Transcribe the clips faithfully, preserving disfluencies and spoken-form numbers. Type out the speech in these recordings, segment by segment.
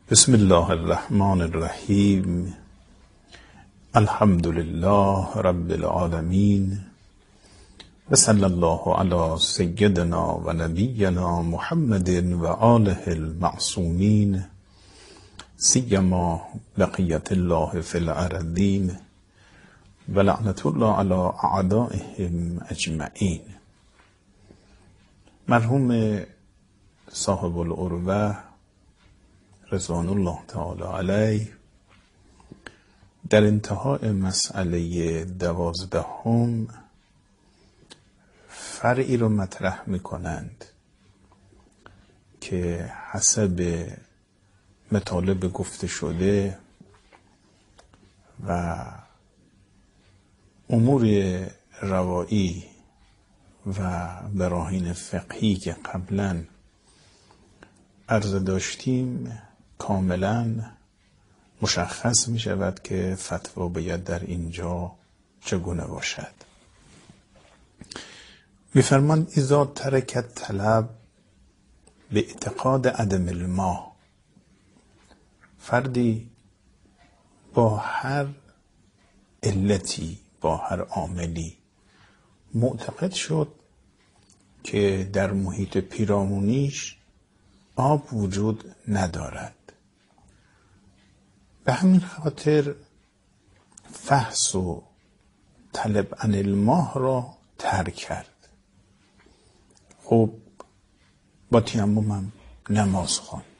بسم الله الرحمن الرحیم. الحمد لله رب العالمین و صلی الله علی سیدنا و نبینا محمد و آله المعصومین سیما بقیت الله فی الارضین و لعنت الله علی اعدائهم اجمعین. مرحوم صاحب العروة رضوان الله تعالی علیه در انتهای مسئله دوازدهم فرعی رو مطرح می کنند که حسب مطالب گفته شده و امور روایی و براهین فقهی که قبلا عرض داشتیم کاملا مشخص می شود که فتوا باید در اینجا چگونه باشد. می فرمان اذا ترکت طلب به اعتقاد عدم الماء، فردی با هر علتی با هر عاملی معتقد شد که در محیط پیرامونیش آب وجود ندارد، به همین خاطر فحص و طلب عن الماء را ترک کرد. خب با تیمم هم نماز خواند.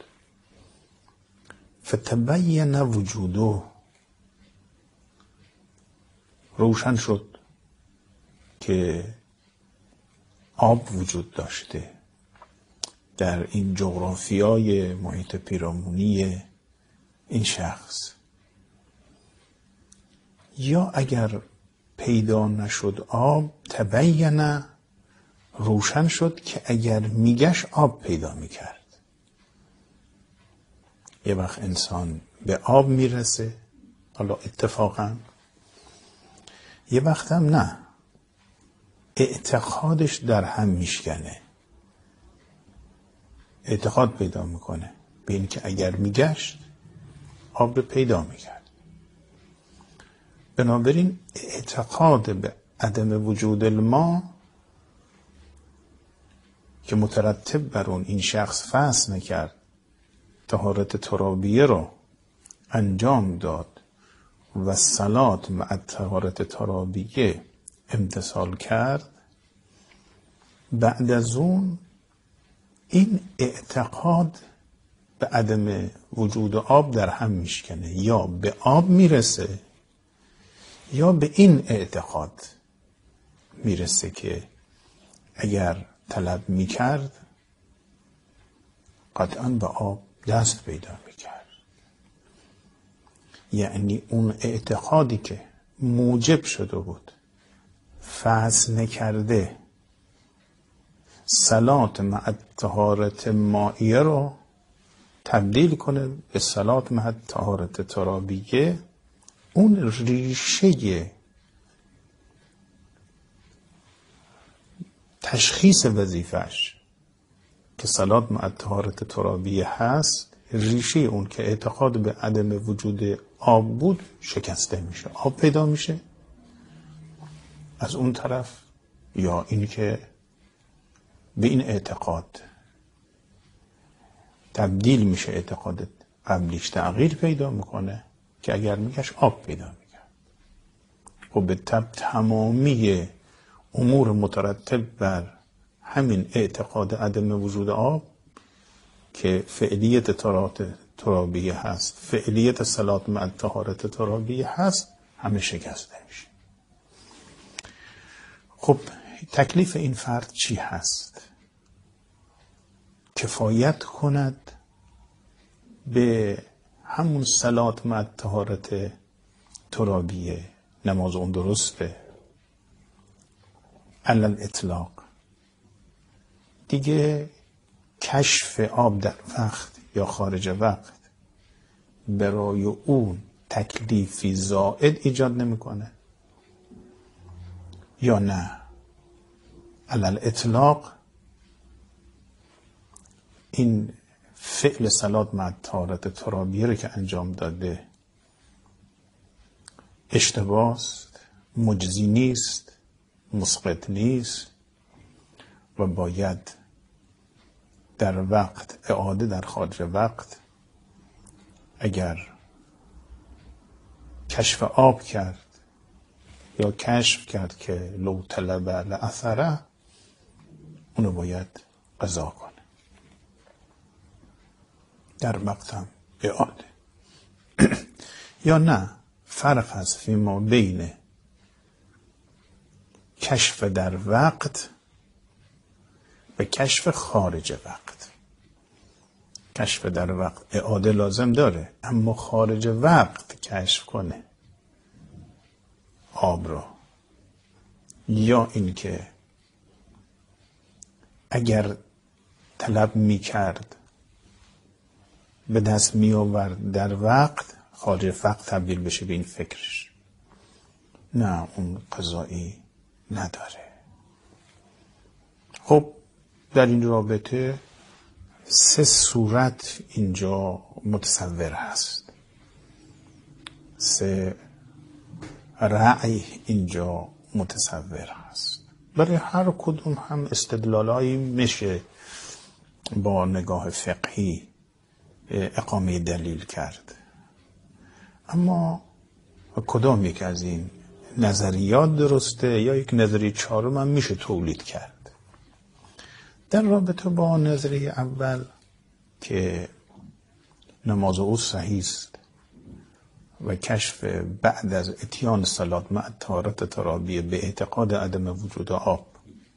فتبین وجوده، روشن شد که آب وجود داشته در این جغرافیای محیط پیرامونی این شخص. یا اگر پیدا نشد آب، تبین، روشن شد که اگر میگشت آب پیدا میکرد. یه وقت انسان به آب میرسه، حالا اتفاقا، یه وقت هم نه، اعتقادش در هم میشکنه، اعتقاد پیدا میکنه به این که اگر میگشت آب پیدا میکرد. بنابراین اعتقاد به عدم وجود الماء که مترتب بر اون این شخص فحص نکرد، طهارت ترابیه رو انجام داد و صلات مع طهارت ترابیه امتثال کرد، بعد از اون این اعتقاد به عدم وجود آب در هم میشکنه، یا به آب میرسه یا به این اعتقاد میرسه که اگر طلب میکرد قطعا به آب دست پیدا میکرد. یعنی اون اعتقادی که موجب شده بود فحص نکرده صلات مع طهارت مائیه رو تبدیل کنه به صلات مع طهارت ترابیه، اون ریشه تشخیص وظیفش که صلات مع طهارت ترابیه هست، ریشه اون که اعتقاد به عدم وجود آب بود شکسته میشه، آب پیدا میشه از اون طرف. یا این که به این اعتقاد تبدیل میشه، اعتقاد قبلیش تغییر پیدا میکنه که اگر میگشت آب پیدا میکرد. خب به طب تمامی امور مترتب بر همین اعتقاد عدم وجود آب که فعلیت طهارت ترابیه هست، فعلیت صلات مع طهارت ترابیه هست، همه شکسته میشه. خب تکلیف این فرد چی هست؟ کفایت کند به همون صلات مع طهارت ترابیه، نماز اون درسته علل اطلاق، دیگه کشف آب در وقت یا خارج وقت برای اون تکلیفی زائد ایجاد نمیکنه، یا نه علل اطلاق این فعل صلات مع طهارت ترابیه رو که انجام داده اشتباه است، مجزی نیست، مسقط نیست و باید در وقت اعاده در خارج وقت اگر کشف آب کرد یا کشف کرد که لو طلب لأثره اونو باید قضا کنه در وقتم اعاده. یا نه، فرق هست فیما بین کشف در وقت و کشف خارج وقت. کشف در وقت اعاده لازم داره، اما خارج وقت کشف کنه آب را، یا اینکه اگر طلب می کرد به دست می آورد در وقت، خارج وقت تبدیل بشه به این فکرش، نه اون قضایی نداره. خب در این رابطه سه صورت اینجا متصور هست، سه رأی اینجا متصور هست. برای هر کدوم هم استدلالایی میشه با نگاه فقهی اقامه دلیل کرد، اما کدام یک از این نظریات درسته یا یک نظریه چهارم هم میشه تولید کرد. در رابطه با نظریه اول که نماز او صحیح است و کشف بعد از اتیان صلات مع طهارت ترابیه به اعتقاد عدم وجود آب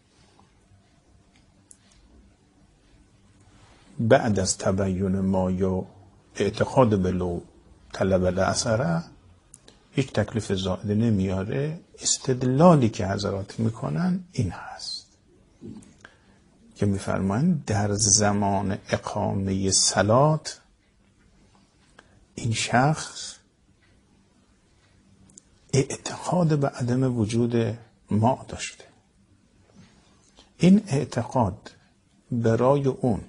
بعد از تبیین ما یا اعتقاد به لو طلب الاثره هیچ تکلیف زائده نمیاره. استدلالی که حضرات میکنن این هست که میفرمایند در زمان اقامه صلات این شخص اعتقاد به عدم وجود ما داشته. این اعتقاد برای اون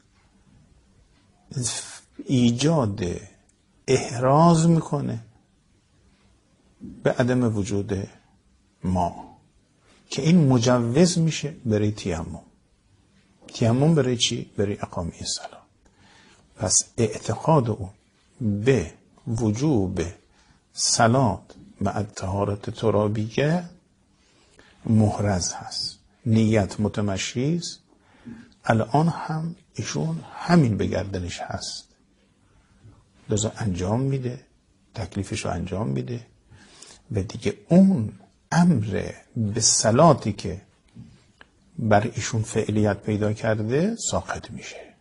ایجاد احراز میکنه به عدم وجود ما که این مجوز میشه برای تیمم. تیمم برای چی؟ برای اقامه صلات. پس اعتقاد اون به وجوب صلات مع طهارت ترابیه محرز هست، نیت متمشیز. الان هم ایشون همین به گردنش هست، لذا انجام میده، تکلیفش رو انجام میده و دیگه اون امر به صلاتی که بر ایشون فعلیت پیدا کرده ساقط میشه.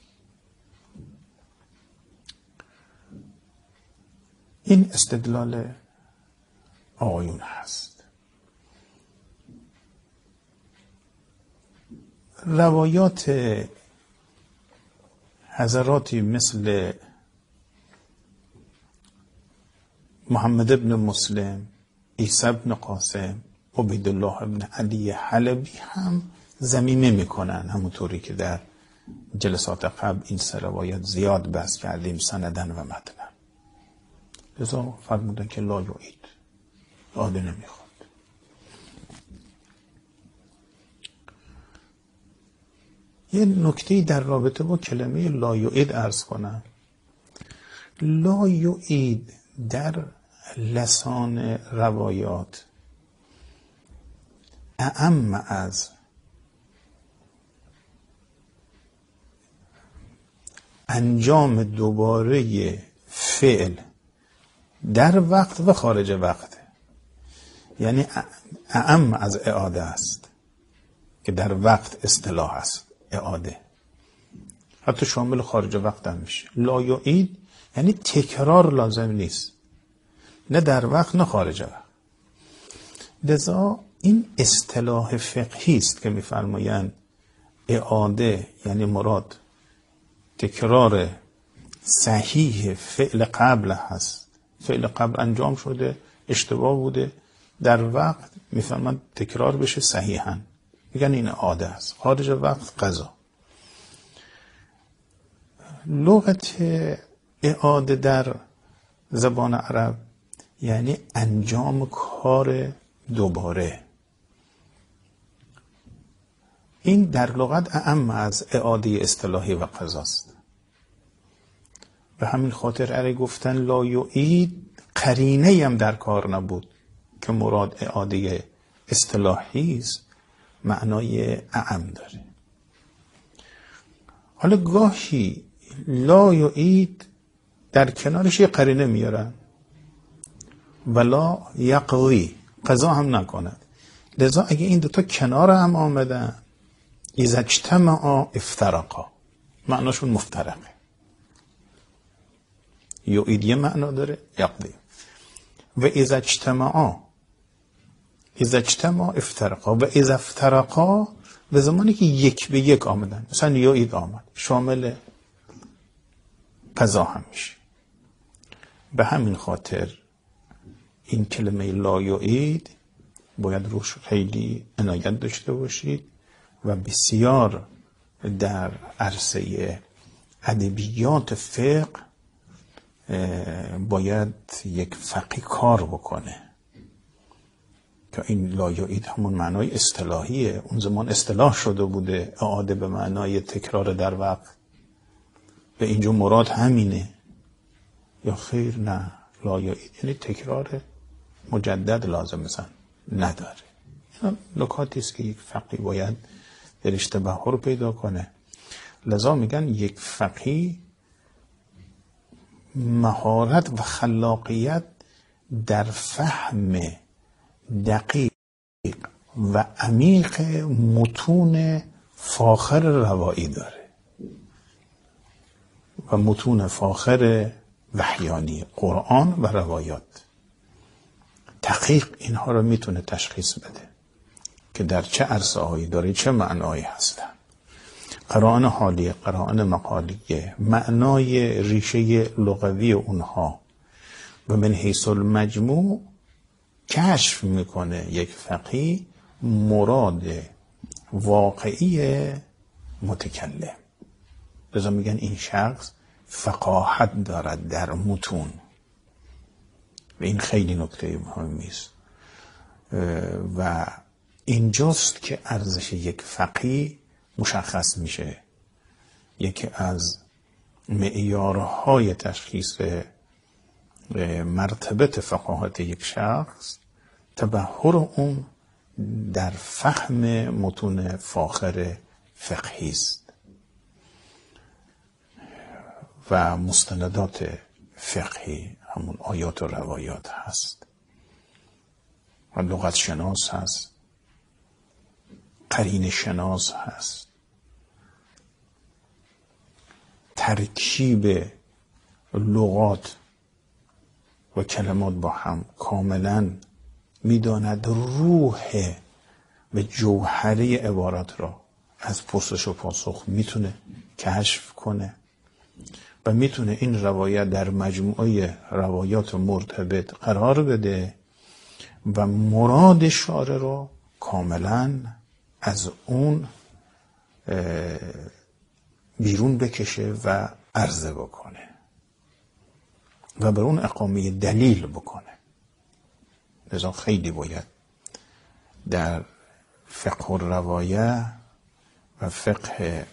این استدلال آقایون هست. روایات حضراتی مثل محمد ابن مسلم، عیسی ابن قاسم، عبیدالله ابن علی حلبی هم ضمیمه میکنن، همونطوری که در جلسات قبل این سه روایت زیاد بحث کردیم سندن و متنن. لذا فرمودن که لا یعید، اعاده نمیخواد. یه نکته در رابطه با کلمه لا یعید عرض کنم. لا یعید در لسان روایات اعم از انجام دوباره فعل در وقت و خارج وقت، یعنی اعم از اعاده است که در وقت اصطلاح است اعاده، حتی شامل خارج وقت هم میشه. لا یعید یعنی تکرار لازم نیست، نه در وقت نه خارج وقت. لذا این اصطلاح فقهی است که میفرمایند اعاده یعنی مراد تکرار صحیح فعل قبل هست. فعل قبل انجام شده، اشتباه بوده، در وقت میفرمایند تکرار بشه صحیحاً، میگن این اعاده است. خارج وقت قضا. لغت اعاده در زبان عرب یعنی انجام کار دوباره. این در لغت اعم از اعاده اصطلاحی و قضاست. به همین خاطر اره گفتن لا یعید قرینه هم در کار نبود که مراد اعاده اصطلاحی است، معنای اعم داره. حالا گاهی لا یعید در کنارش یه قرینه میارن، ولا یقضی قضا هم نکند. لذا اگه این دوتا کنار هم آمدن اذا اجتمعا افترقا، معناشون مفترقه. یعید یه معنا داره، یقضی. و اذا اجتمعا اذا اجتمعا افترقا و اذا افترقا به زمانی که یک به یک آمدن، مثلا یعید آمد شامل قضا هم میشه. به همین خاطر این کلمه لا یعید باید روش خیلی عنایت داشته باشید و بسیار در عرصه ادبیات فقه باید یک فقیه کار بکنه که این لا یعید همون معنای اصطلاحیه. اون زمان اصطلاح شده بوده اعاده به معنای تکرار در وقت، به اینجا مراد همینه یا خیر؟ نه، لا یعید یعنی تکرار مجدد لازم مثلا نداره. این نکاتی است که یک فقیه باید در اشتباه پیدا کنه. لذا میگن یک فقیه مهارت و خلاقیت در فهم دقیق و عمیق متون فاخر روایی داره و متون فاخر وحیانی قرآن و روایات. دقیق اینها رو میتونه تشخیص بده که در چه عرصه هایی داره، چه معنایی هستن. قرائن حالیه، قرائن مقالیه، معنای ریشه لغوی اونها و من حیث المجموع کشف میکنه یک فقیه مراد واقعی متکلم. لذا میگن این شخص فقاهت دارد در متون و این خیلی نکته مهمی است و اینجاست که ارزش یک فقیه مشخص میشه. یکی از معیارهای تشخیص مرتبت فقاهت یک شخص تبحر اون در فهم متون فاخر فقهی است و مستندات فقهی همون آیات و روایات هست و لغت شناس هست، قرین شناس هست، ترکیب لغات و کلمات با هم کاملا میداند روح و جوهره عبارت را از پرسش و پاسخ میتونه کشف کنه و میتونه این روایت در مجموعه روایات مرتبط قرار بده و مراد شارع رو کاملا از اون بیرون بکشه و عرضه بکنه و بر اون اقامه دلیل بکنه. لذا خیلی باید در فقه الروایه و فقه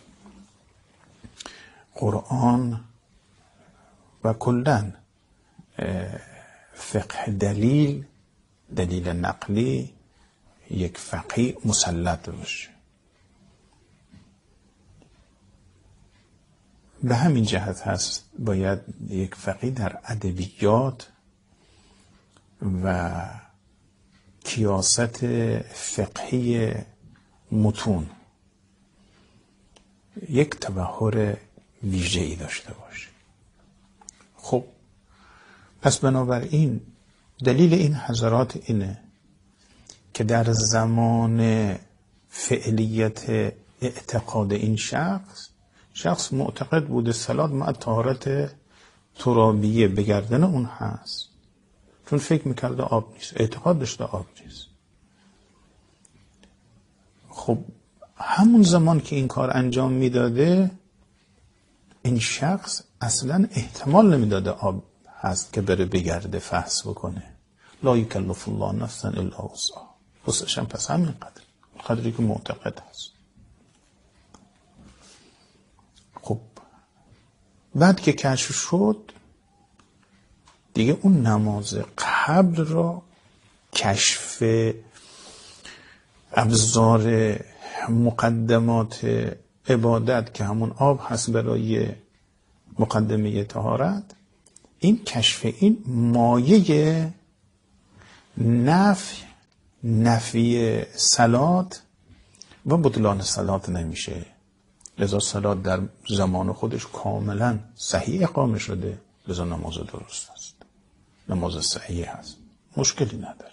قرآن و کلاً فقه دلیل، دلیل نقلی، یک فقیه مسلط باشه. به همین جهت هست باید یک فقیه در ادبیات و کیاست فقهی متون یک تبحر ویژه‌ای داشته باشه. خب پس بنابراین دلیل این حضرات اینه که در زمان فعلیت اعتقاد این شخص شخص معتقد بوده صلات مع طهارت ترابیه به گردن اون هست، چون فکر میکرده آب نیست، اعتقاد داشته آب نیست. خب همون زمان که این کار انجام میداده این شخص اصلا احتمال نمیداده آب هست که بره بگرده فحص بکنه. لا یکلف الله نفسا الا وسعها. وسعش هم پس همین قدر، قدری که معتقد هست. خب بعد که کشف شد دیگه اون نماز قبل را کشف ابزار مقدمات عبادت که همون آب هست برای مقدمه طهارت، این کشف این مایه نفی نفی صلات و بطلان صلات نمیشه. لذا صلات در زمان خودش کاملا صحیح اقامه شده، لذا نماز درست است، نماز صحیح هست، مشکلی نداره.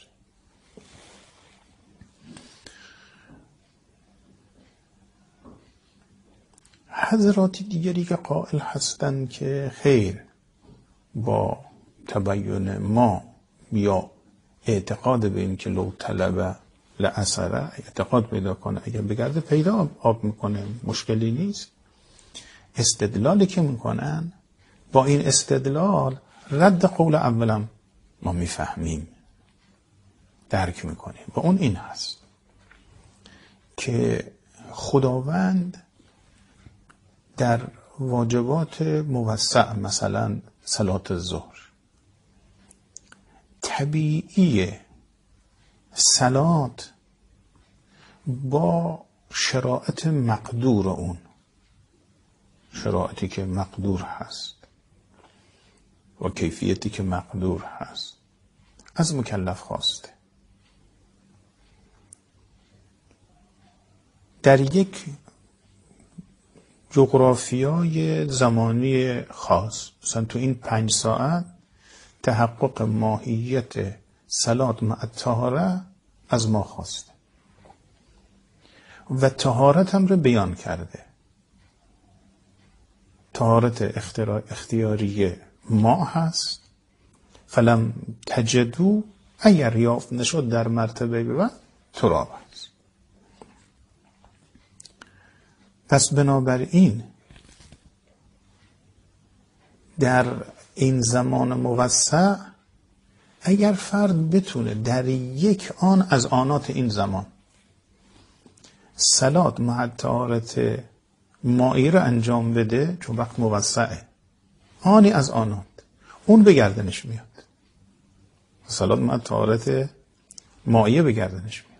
حضرات دیگری که قائل هستند که خیر با تبین ما یا اعتقاد به این که لو طلب لأثره، اعتقاد پیدا کنه اگر بگرده پیدا آب میکنه مشکلی نیست، استدلالی که میکنن با این استدلال رد قول اولم ما میفهمیم، درک میکنیم و اون این هست که خداوند در واجبات موسع مثلا صلات الظهر طبیعی صلات با شرایط مقدور اون، شرایطی که مقدور هست و کیفیتی که مقدور هست از مکلف خواسته. در یک جغرافیای زمانی خاص، مثلا تو این پنج ساعت تحقق ماهیت صلات مع طهاره از ما خواسته و طهارت هم رو بیان کرده. طهارت اختیاری ما هست، فلم تجدو، اگر یافت نشد در مرتبه بعد تراب هست. پس بنابراین در این زمان موسع اگر فرد بتونه در یک آن از آنات این زمان صلات مع طهارت مائی رو انجام بده، چون وقت موسعه، آنی از آنات اون به گردنش میاد، صلات مع طهارت مائی به گردنش میاد.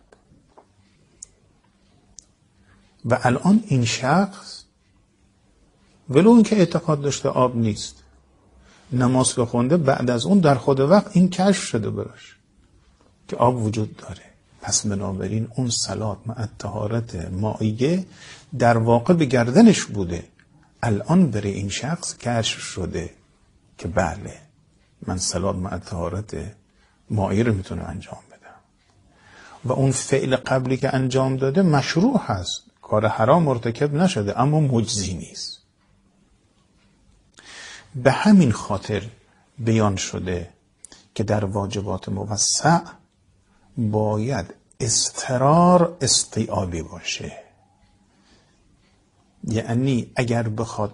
و الان این شخص ولو این که اعتقاد داشته آب نیست، نماز که خونده، بعد از اون در خود وقت این کشف شده براش که آب وجود داره. پس بنابراین اون صلات مع طهارت مائیه در واقع به گردنش بوده، الان برای این شخص کشف شده که بله من صلات مع طهارت مائیه رو میتونم انجام بدم و اون فعل قبلی که انجام داده مشروع هست، کار حرام مرتکب نشده، اما مجزی نیست. به همین خاطر بیان شده که در واجبات موسع باید استقرار استیعابی باشه. یعنی اگر بخواد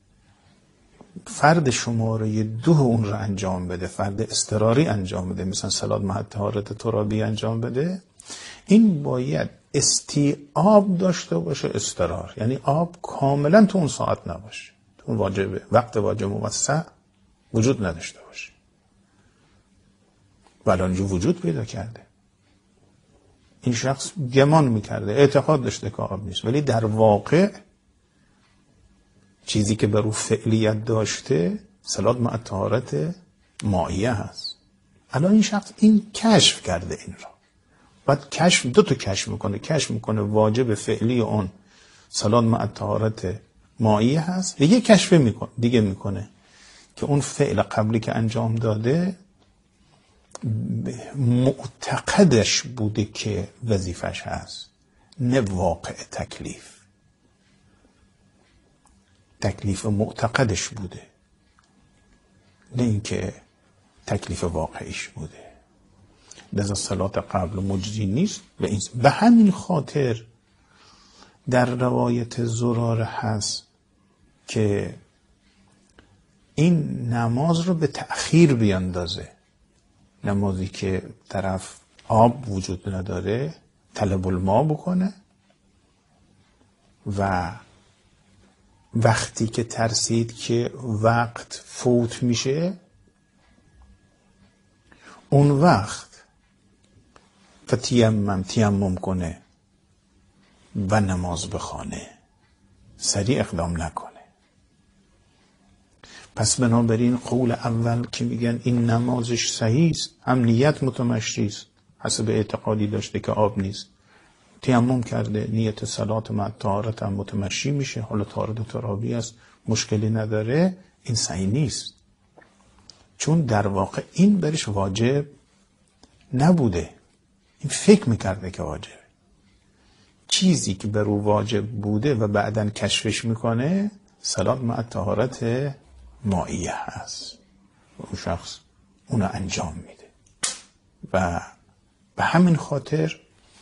فرد شماره دو اون رو انجام بده، فرد اضطراری انجام بده، مثلا صلات مع طهارت ترابی انجام بده، این باید استیعاب داشته باشه، استقرار، یعنی آب کاملا تو اون ساعت نباشه، تو اون واجب وقت واجب موسع وجود نداشته باشه. ولی اونجا وجود پیدا کرده. این شخص گمان میکرده، اعتقاد داشته که آب نیست، ولی در واقع چیزی که بر او فعلیت داشته صلات مع طهارت مائیه هست. الان این شخص این کشف کرده این را. بعد کشف دو تا کشف میکنه، کشف میکنه واجب فعلی اون صلات مع طهارت مائیه هست، و یک کشف میکنه دیگه میکنه که اون فعل قبلی که انجام داده معتقدش بوده که وظیفش هست، نه واقع تکلیف. تکلیف معتقدش بوده، نه اینکه تکلیف واقعیش بوده. لذا صلات قبل مجزی نیست. به همین خاطر در روایت زراره هست که این نماز رو به تأخیر بیاندازه. نمازی که طرف آب وجود نداره طلب الماء بکنه و وقتی که ترسید که وقت فوت میشه اون وقت فتیمم تیمم کنه و نماز بخونه، سریع اقدام نکنه. پس بنابراین قول اول که میگن این نمازش صحیح است، هم نیت متمشی است، حسب اعتقادی داشته که آب نیست، تیمم کرده، نیت صلات مع طهارت هم متمشی میشه، حالا طهارت ترابی است، مشکلی نداره، این صحیح نیست. چون در واقع این برش واجب نبوده، این فکر میکرده که واجبه. چیزی که بر او واجب بوده و بعداً کشفش میکنه صلات مع طهارت مائیه هست و اون شخص اونو انجام میده و به همین خاطر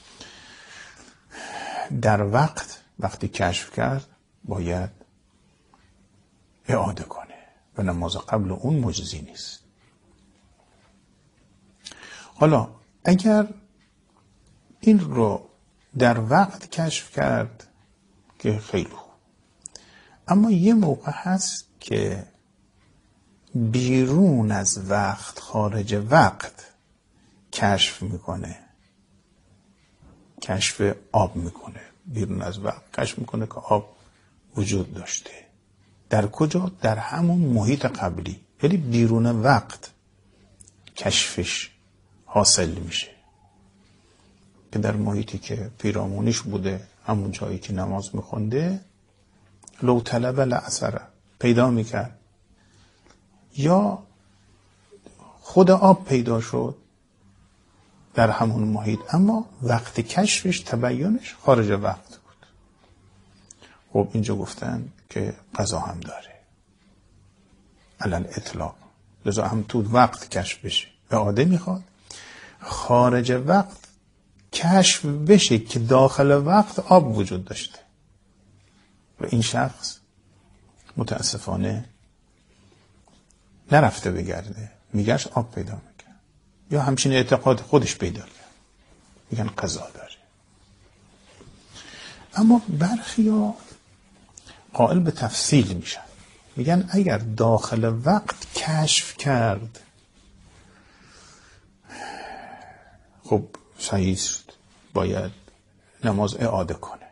در وقت وقتی کشف کرد باید اعاده کنه و نماز قبل اون مجزی نیست. حالا اگر این رو در وقت کشف کرد که خیلی خوب، اما یه موقع هست که بیرون از وقت، خارج وقت کشف میکنه، کشف آب میکنه، بیرون از وقت کشف میکنه که آب وجود داشته. در کجا؟ در همون محیط قبلی، ولی بیرون وقت کشفش حاصل میشه که در محیطی که پیرامونش بوده، همون جایی که نماز میخونده، لو طلب العصر پیدا میکرد یا خود آب پیدا شد در همون محیط، اما وقت کشفش، تبیینش خارج وقت بود. خب اینجا گفتن که قضا هم داره علل اطلاق، لذا هم تو وقت کشف بشه، اعاده میخواد. خارج وقت کشف بشه که داخل وقت آب وجود داشته و این شخص متاسفانه نرفته بگرده، میگشت آب پیدا میکرد یا همچین اعتقاد خودش پیدا کرد، میگن قضا داره. اما برخی ها قائل به تفصیل میشن، میگن اگر داخل وقت کشف کرد خب صحیح است، باید نماز اعاده کنه،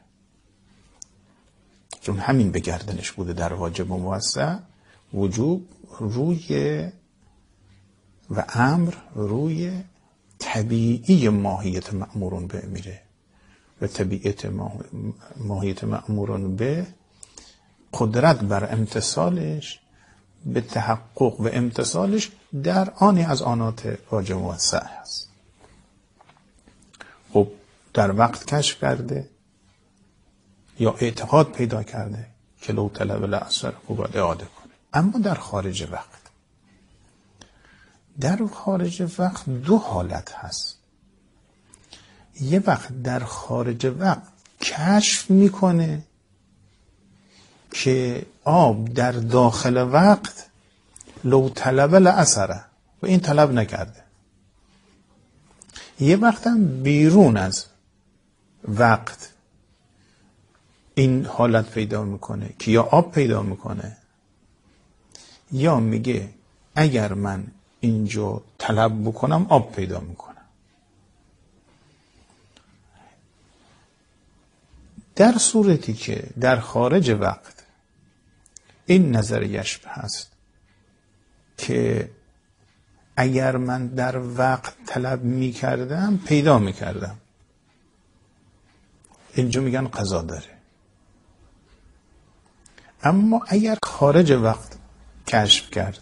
چون همین به گردنش بوده در واجب و موسع. وجوب روی و امر روی طبیعی ماهیت مأمورون به میره و طبیعت ماهیت مأمورون به قدرت بر امتصالش، به تحقق و امتصالش در آنی از آنات واجب و موسع هست. خب در وقت کشف کرده یا اعتقاد پیدا کرده که لو طلب العصر خوب باید اعاده کنه. اما در خارج وقت، در خارج وقت دو حالت هست. یه وقت در خارج وقت کشف میکنه که آب در داخل وقت لو طلب العصر و این طلب نکرده. یه وقت هم بیرون از وقت این حالت پیدا میکنه که یا آب پیدا میکنه یا میگه اگر من اینجا طلب بکنم آب پیدا میکنم. در صورتی که در خارج وقت این نظریش هست که اگر من در وقت طلب میکردم پیدا میکردم، اینجا میگن قضا داره. اما اگر خارج وقت کشف کرد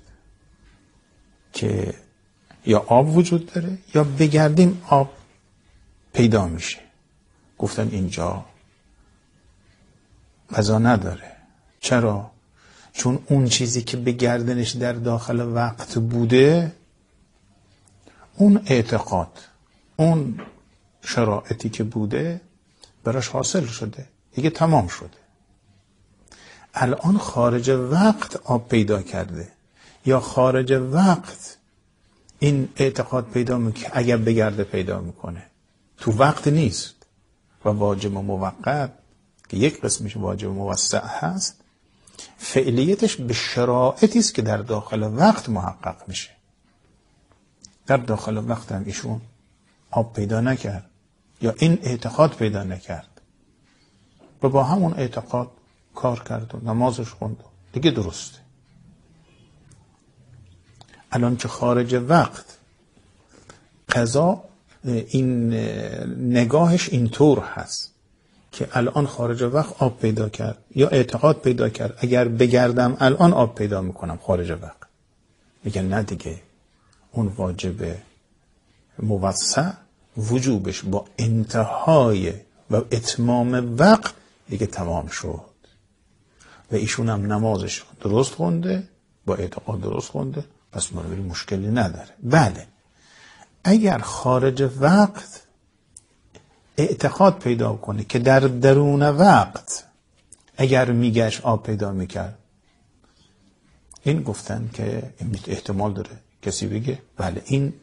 که یا آب وجود داره یا بگردیم آب پیدا میشه، گفتن اینجا قضا نداره. چرا؟ چون اون چیزی که به گردنش در داخل وقت بوده، اون اعتقاد، اون شرایطی که بوده براش حاصل شده، دیگه تمام شده. الان خارج وقت آب پیدا کرده یا خارج وقت این اعتقاد پیدا میکنه، اگر بگرده پیدا میکنه، تو وقت نیست. و واجب موقت که یک قسمش واجب موسع هست، فعلیتش به شرایطی است که در داخل وقت محقق میشه. در داخل وقت هم ایشون آب پیدا نکرد یا این اعتقاد پیدا نکرد و با همون اعتقاد کار کرد و نمازش خوند و دیگه درسته. الان که خارج وقت قضا این نگاهش اینطور هست که الان خارج وقت آب پیدا کرد یا اعتقاد پیدا کرد اگر بگردم الان آب پیدا میکنم خارج وقت. میگن نه دیگه، اون واجب موسع وجوبش با انتهای و اتمام وقت دیگه تمام شد و ایشون هم نمازش درست خونده، با اعتقاد درست خونده، پس بنابراین مشکلی نداره. بله اگر خارج وقت اعتقاد پیدا کنه که در درون وقت اگر میگشت آب پیدا میکرد، این گفتن که احتمال داره کسی بگه بله این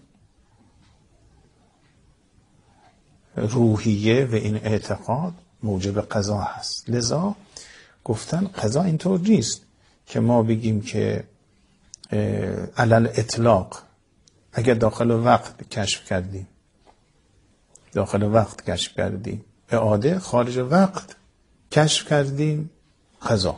روحیه و این اعتقاد موجب قضا هست. لذا گفتن قضا اینطور نیست که ما بگیم که علل اطلاق اگر داخل وقت کشف کردیم داخل وقت کشف کردیم اعاده، خارج وقت کشف کردیم قضا.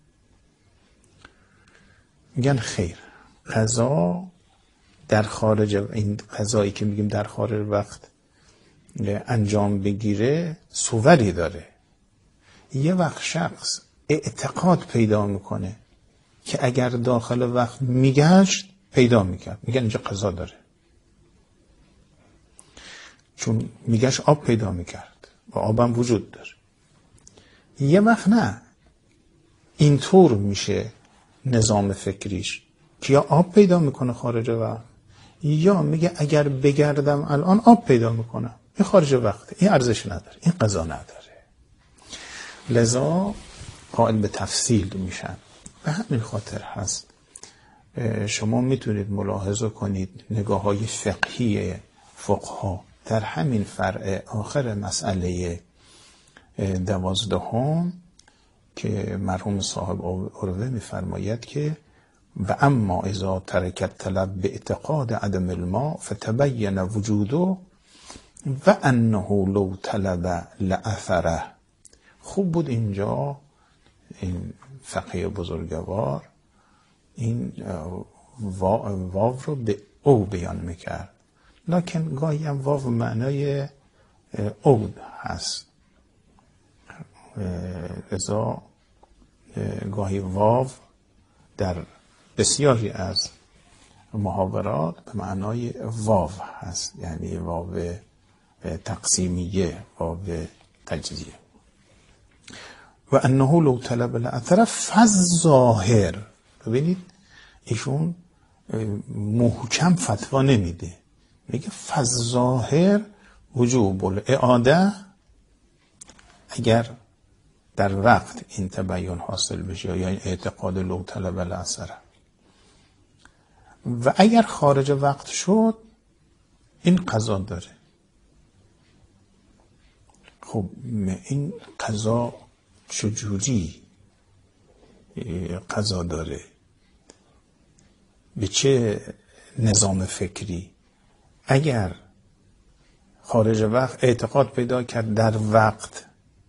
میگن خیر، قضا در خارج، این قضایی که میگیم در خارج وقت انجام بگیره صوری داره. یه وقت شخص اعتقاد پیدا میکنه که اگر داخل وقت میگشت پیدا میکرد، میگن اینجا قضا داره، چون میگشت آب پیدا میکرد و آبم وجود داره. یه وقت نه، اینطور میشه نظام فکریش که یا آب پیدا میکنه خارج وقت یا میگه اگر بگردم الان آب پیدا میکنم. این خارج وقت، این ارزش نداره، این قضا نداره. لذا قائل به تفصیل میشن. به همین خاطر هست شما میتونید ملاحظه کنید نگاه های فقهی فقها در همین فرع آخر مسئله دوازدهم که مرحوم صاحب عروه میفرماید که و اما اذا ترکت طلب به اعتقاد عدم الماء فتبین وجوده و انه لو طلب لأثره. خوب بود اینجا این فقیه بزرگوار این واو رو به او بیان میکرد، لکن گاهی هم واو معنای او هست. ازا گاهی واو در بسیاری از محاورات به معنای واو هست، یعنی واو تقسیمیه، واو تجزیه. و انه لو طلب الاثر فالظاهر. ببینید ایشون محکم فتوا نمیده، میگه فالظاهر وجوب الاعاده اگر در وقت این تبیین حاصل بشه یا این اعتقاد لو طلب الاثر، و اگر خارج وقت شد این قضا داره. خب این قضا چجوری قضا داره؟ به چه نظام فکری؟ اگر خارج وقت اعتقاد پیدا کرد در وقت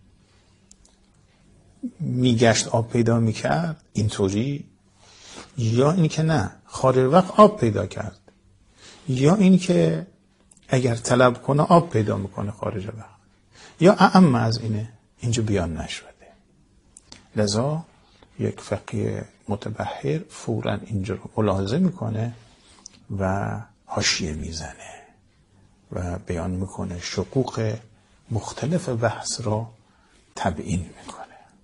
میگشت آب پیدا میکرد اینطوری، یا این که نه خارج وقت آب پیدا کرد، یا این که اگر طلب کنه آب پیدا میکنه خارج وقت، یا اعم از اینه اینجا بیان نشده. لذا یک فقیه متبحر فوراً اینجا رو ملاحظه میکنه و حاشیه میزنه و بیان میکنه، شقوق مختلف بحث را تبیین میکنه.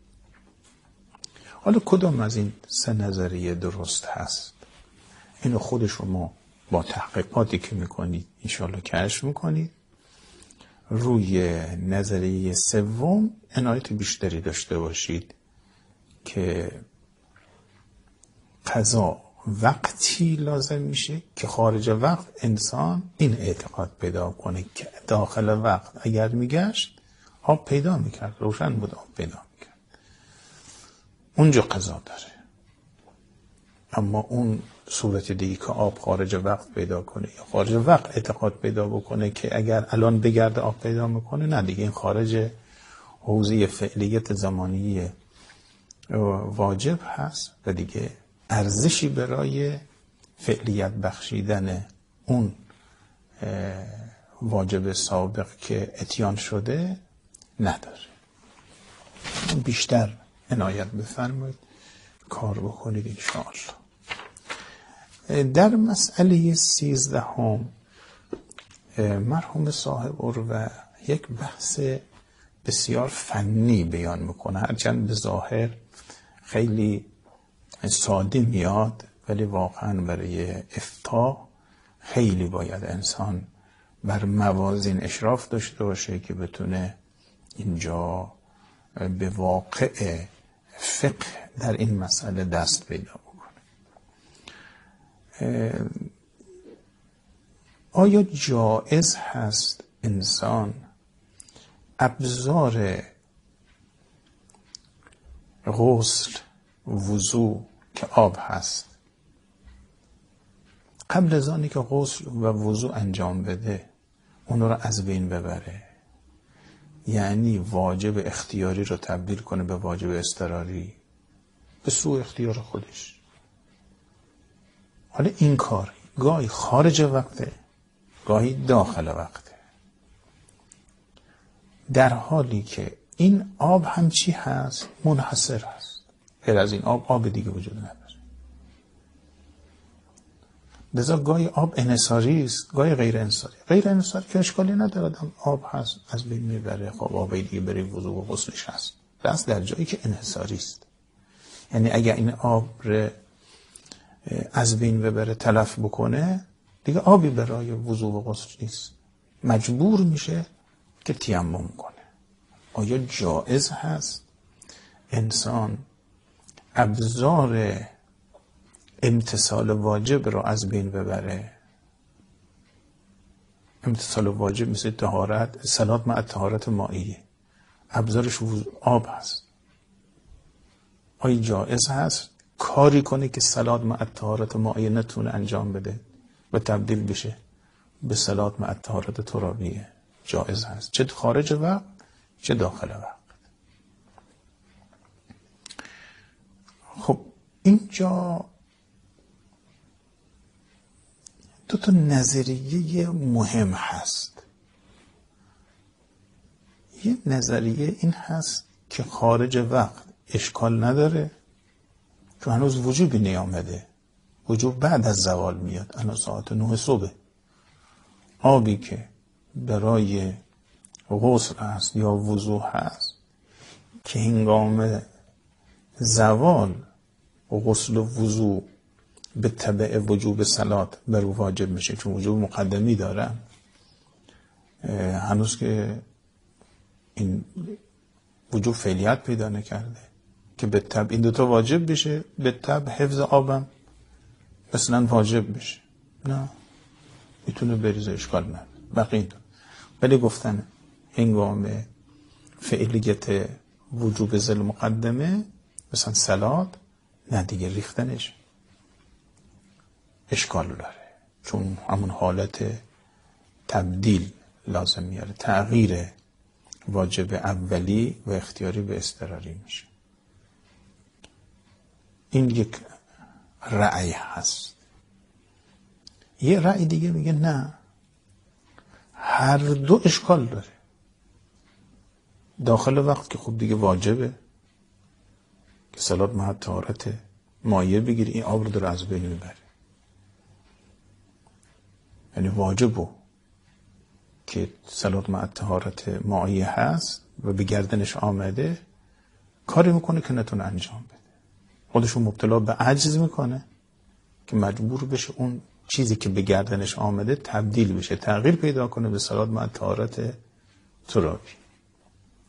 حالا کدام از این سه نظریه درست هست؟ اینو خود شما با تحقیقاتی که میکنید انشاءالله کشف میکنید. روی نظریه سوم عنایت بیشتری داشته باشید که قضا وقتی لازم میشه که خارج وقت انسان این اعتقاد پیدا کنه که داخل وقت اگر میگشت آب پیدا میکرد، روشن بود آب پیدا میکرد، اونجا قضا داره. اما اون صورت دیگه که آب خارج وقت پیدا کنه یا خارج وقت اعتقاد پیدا بکنه که اگر الان بگرده آب پیدا میکنه، نه دیگه این خارج حوزه فعلیت زمانی واجب هست و دیگه ارزشی برای فعلیت بخشیدن اون واجب سابق که اتیان شده نداره. بیشتر عنایت بفرمایید، کار بکنید انشاءالله. در مسئله سیزدهم مرحوم صاحب اروه یک بحث بسیار فنی بیان میکنه، هرچند به ظاهر خیلی ساده میاد ولی واقعا برای افتاء خیلی باید انسان بر موازین اشراف داشته باشه که بتونه اینجا به واقع فقه در این مسئله دست پیدا بکنه. آیا جائز هست انسان ابزار غسل وضو که آب هست قبل از آنی که غسل و وضو انجام بده اون رو از بین ببره؟ یعنی واجب اختیاری رو تبدیل کنه به واجب اضطراری به سوء اختیار خودش. حالا این کار گاهی خارج وقته، گاهی داخل وقته، در حالی که این آب هم چی هست؟ منحصر هست. غیر از این آب آب دیگه وجود نداره. لذا گاهی آب انحصاری است، گاهی غیر انحصاری. غیر انحصاری که اشکالی نداره، آب هست از بین میبره، خب آب دیگه برای وضو و غسلش هست. بس در جایی که انحصاری است، یعنی اگر این آب رو از بین ببره تلف بکنه دیگه آبی برای وضو و غسل نیست، مجبور میشه که تیمم کنه. آیا جائز هست انسان ابزار امتثال واجب رو از بین ببره؟ امتثال واجب مثل طهارت، صلات مع طهارت مائیه، ابزارش آب هست. آیا جائز هست کاری کنه که صلات مع طهارت مائیه نتونه انجام بده و تبدیل بشه به صلات مع طهارت ترابیه؟ جائز هست، چه خارج وقت چه داخل وقت. خب اینجا دو تا نظریه مهم هست. یه نظریه این هست که خارج وقت اشکال نداره چون هنوز وجوبی نیامده، وجوب بعد از زوال میاد. الان ساعت نه صبح، آبی که برای غسل هست یا وضو هست که هنگام زوال غسل و وضو به تبع وجوب صلات بر واجب میشه چون وجوب مقدمی دارن، هنوز که این وجوب فعلیت پیدا نکرده که به تبع این دوتا واجب بشه، به تبع حفظ آبم مثلا واجب بشه، نه میتونه بریزه، اشکال نداره بقیه. ولی گفتن هنگام فعلیت وجوب ذل مقدمه مثلا صلات، نه دیگه ریختنش اشکال داره چون همون حالت تبدیل لازم میاره، تغییر واجب اولی و اختیاری به اضطراری میشه. این یک رأی هست. یه رأی دیگه میگه نه، هر دو اشکال داره. داخل وقت که خب دیگه واجبه که صلات مع طهارت مایه بگیری، این آب رو داره از بین میبره، یعنی واجبه که صلات مع طهارت مایه هست و به گردنش آمده، کاری میکنه که نتونه انجام بده، خودشو مبتلا به عجز میکنه که مجبور بشه اون چیزی که به گردنش آمده تبدیل بشه، تغییر پیدا کنه به صلات مع طهارت ترابی.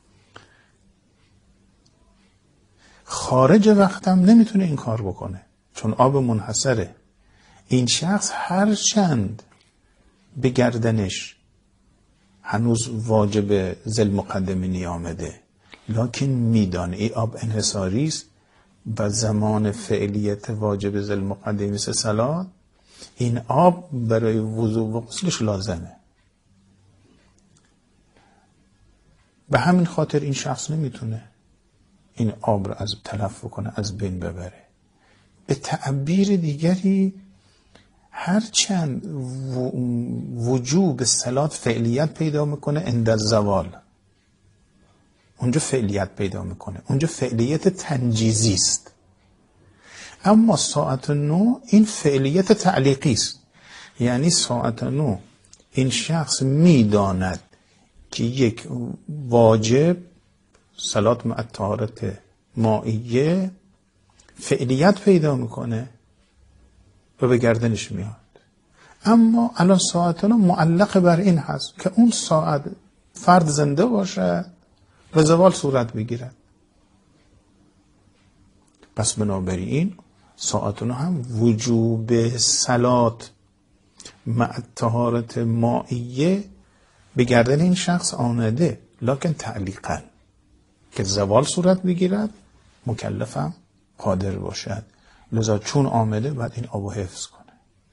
خارج وقت هم نمیتونه این کار بکنه چون آب منحصره. این شخص هر چند به گردنش هنوز واجب ذل مقدمه نیامده، لکن میدانه این آب انحصاری است و زمان فعلیت واجب ذل مقدمه مثل صلات، این آب برای وضو و غسلش لازمه. به همین خاطر این شخص نمیتونه این آب رو از تلف کنه، از بین ببره. به تعبیر دیگری هرچند وجوب صلات فعلیت پیدا میکنه عند الزوال، اونجا فعلیت پیدا میکنه، اونجا فعلیت تنجیزی است. اما ساعت نو این فعلیت تعلیقی است، یعنی ساعت نو این شخص میداند که یک واجب صلات مع طهارت مائیه فعلیت پیدا میکنه و به گردنش میاد. اما الان ساعت نو معلق بر این هست که اون ساعت فرد زنده باشه و زوال صورت بگیرد. پس بنابراین ساعت نو هم وجوب صلات مع طهارت مائیه به گردن این شخص آمده، لکن تعلیقاً که زوال صورت بگیرد مکلفم قادر باشد، لذا چون آمده باید این آبو حفظ کنه.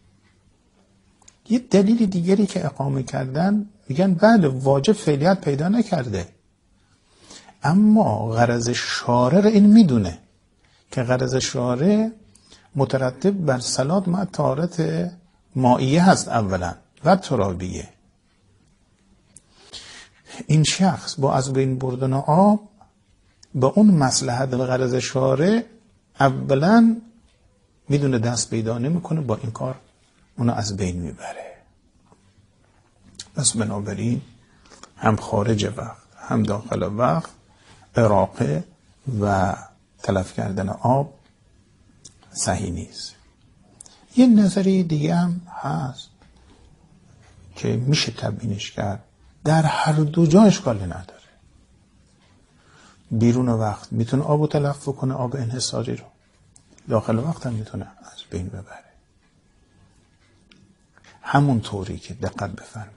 یه دلیل دیگری که اقامه کردن میگن بله واجب فعلیت پیدا نکرده، اما غرض شارع این میدونه که غرض شارع مترتب بر صلات مع طهارت مائیه هست اولا و ترابیه. این شخص با از بین بردن آب با اون مصلحت و غرض شارع اولا میدونه دست پیدا نمیکنه، با این کار اونو از بین میبره. پس بنابراین هم خارج وقت هم داخل وقت اراقه و تلف کردن آب صحیح نیست. یه نظریه دیگه هم هست که میشه تبیینش کرد، در هر دو جا اشکالی نداره. بیرون وقت میتونه آب رو تلف کنه، آب انحصاری رو، داخل وقت هم میتونه از بین ببره. همون طوری که دقت بفرمایید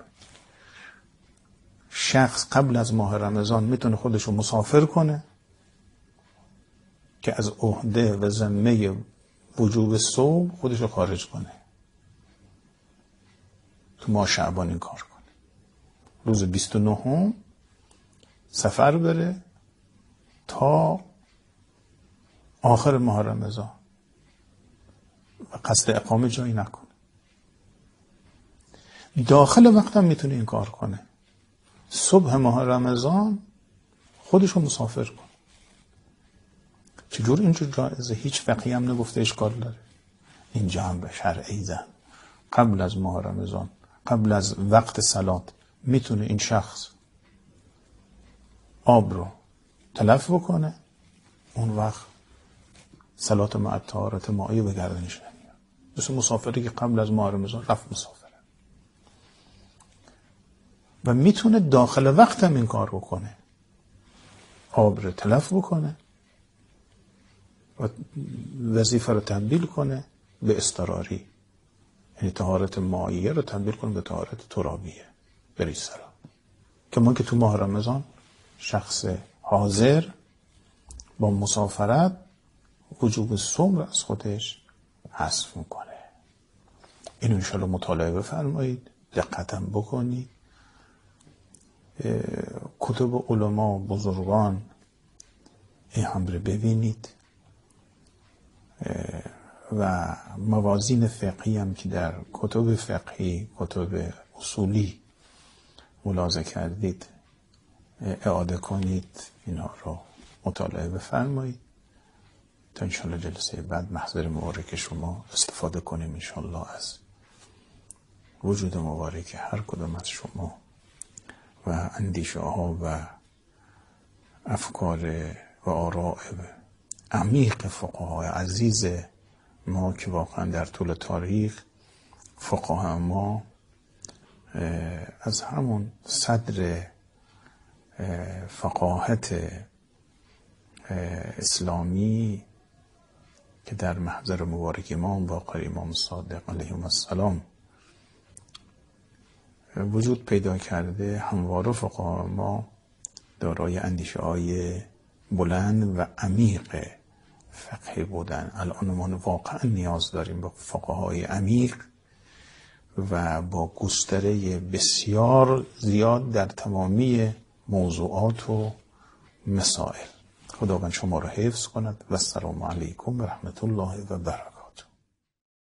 شخص قبل از ماه رمضان میتونه خودش رو مسافر کنه که از عهده و ذمه وجوب صوم خودش رو خارج کنه، تو ماه شعبان این کار کنه، روز بیست و نهم سفر بره تا آخر ماه رمضان و قصد اقامه جایی نکنه. داخل وقت هم میتونه این کار کنه، صبح ماه رمضان خودش رو مسافر کنه. چجور اینجور جایزه؟ هیچ فقیه هم نگفته اشکال داره. اینجا هم به شرعی زن قبل از ماه رمضان، قبل از وقت صلات میتونه این شخص آب رو تلف بکنه، اون وقت صلات مع طهارت مائیه به گردنش نمیاد. مثل مسافری که قبل از ماه رمضان رفت مسافره و میتونه داخل وقت هم این کار بکنه، آب رو تلف بکنه و وظیفه رو تبدیل کنه به اضطراری، یعنی طهارت مائیه رو تبدیل کنه به طهارت ترابیه بری سلام. که ما که تو ماه رمضان شخص حاضر با مسافرت وجوب صوم رو از خودش حذف میکنه. اینو انشاءالله مطالعه بفرمایید، دقتم بکنید. کتب علما بزرگان این هم رو ببینید و موازین فقهی هم که در کتب فقهی، کتب اصولی ملاحظه کردید اعاده کنید، اینا رو مطالعه بفرمایید تا انشاءالله جلسه بعد محضر مبارک شما استفاده کنیم انشاءالله از وجود مبارک هر کدام از شما و اندیشه ها و افکار و آراء عمیق فقهای عزیز ما که واقعا در طول تاریخ فقها ما از همون صدر فقاهت اسلامی که در محضر مبارک امام باقر امام صادق علیهم السلام وجود پیدا کرده، همواره فقهای ما دارای اندیشه های بلند و عمیق فقهی بودن. الان ما واقعا نیاز داریم با فقهای عمیق و با گستره بسیار زیاد در تمامی موضوعات و مسائل. خداوند شما را حفظ کند و السلام علیکم و رحمت الله و برکاته.